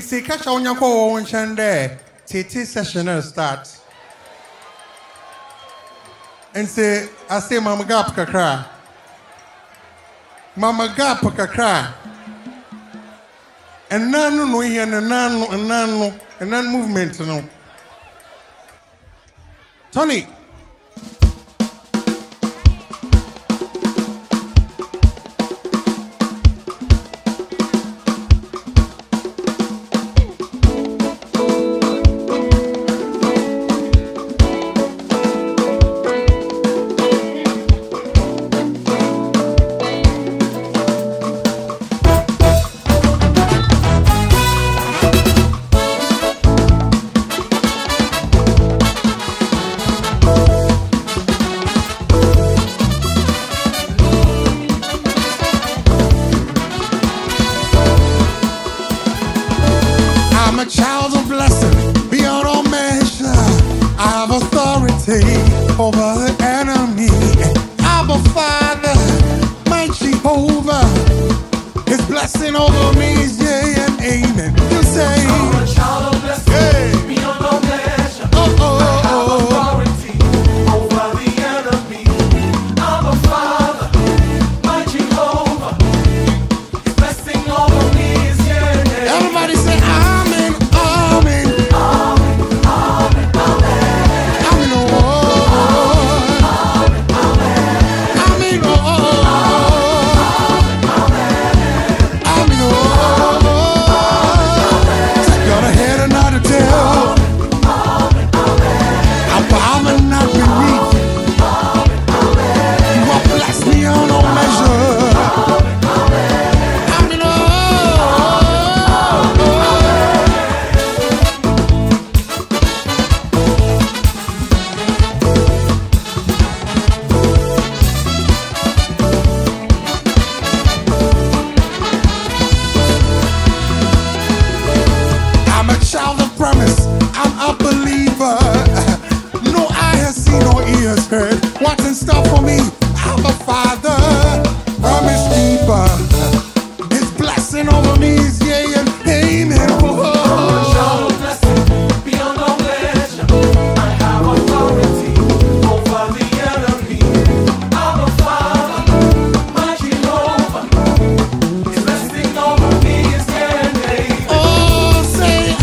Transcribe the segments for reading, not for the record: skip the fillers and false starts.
See, catch on your call one chande. TT session start. And say, I say, Mama Gap kakra. Mama Gap kakra. And none no here, and none movement, no. Tony. I'm a child of blessing beyond all measure. I have authority over the enemy. I'm a father, my Jehovah. His blessing over me is yea and amen. You say, I'm a child of blessing beyond all measure. I have authority over the enemy. I'm a father, my Jehovah. His blessing over me is yea and amen. Everybody say, child of promise, I'm a believer. No eye has seen, no ears heard what's in store for me. I'm a father, promise keeper. His blessing over me is yea and amen. Whoa. I'm a child of blessing beyond all measure. I have authority over the enemy. I'm a father, my Jehovah. His blessing over me is yea and amen. Oh, say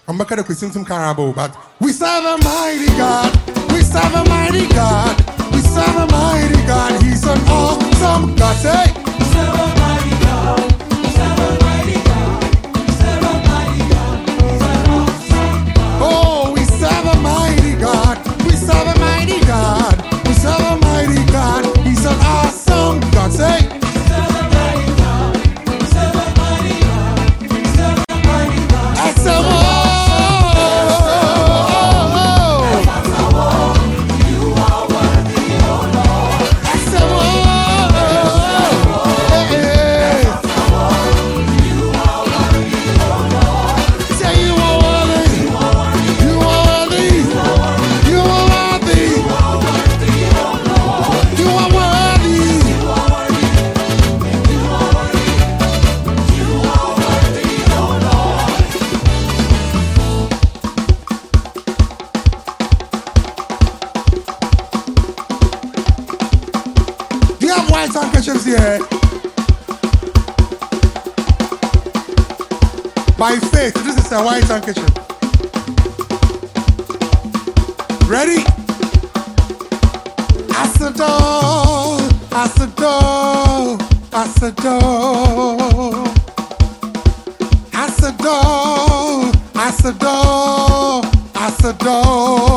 I'm not going to sing some carabo, but we serve a mighty God. We serve a mighty God. We serve a mighty God. He's an awesome God. Say, We serve a mighty God. We serve a mighty God. We serve a mighty God. He's an awesome God. oh, we serve a mighty God. We serve a mighty God. We serve a mighty God. He's an awesome God. Say, We serve a mighty God. We serve a mighty God. We serve a mighty God. I serve a You are worthy, oh Lord. I serve a You are worthy, oh Lord. say you are worthy. You are worthy. You are worthy. You are worthy. Do you have white handkerchiefs here? By faith, this is a white handkerchief. Ready? Asador, Asador, Asador, Asador, Asador, Asador.